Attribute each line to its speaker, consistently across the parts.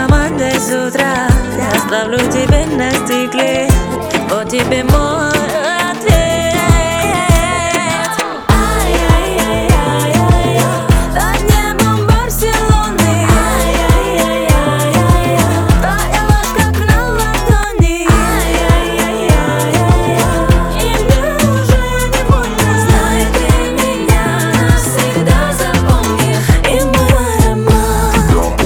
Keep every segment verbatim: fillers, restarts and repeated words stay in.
Speaker 1: командой с утра. Я оставлю тебя на стекле, вот тебе мой ответ. Под небом Барселоны твоя ложь как на ладони, и мне уже не больно. Знай, ты меня навсегда запомнишь, и мой аромат.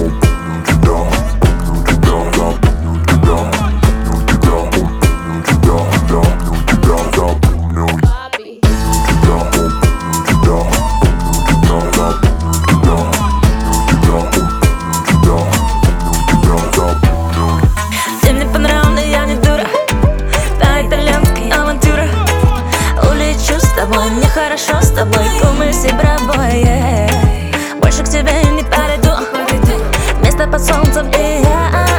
Speaker 1: Ты мне понравилась, я не дура, та итальянская авантюра. Улечу с тобой, мне хорошо с тобой, кумыс и бравое. Больше к тебе не подойду, место под солнцем и я.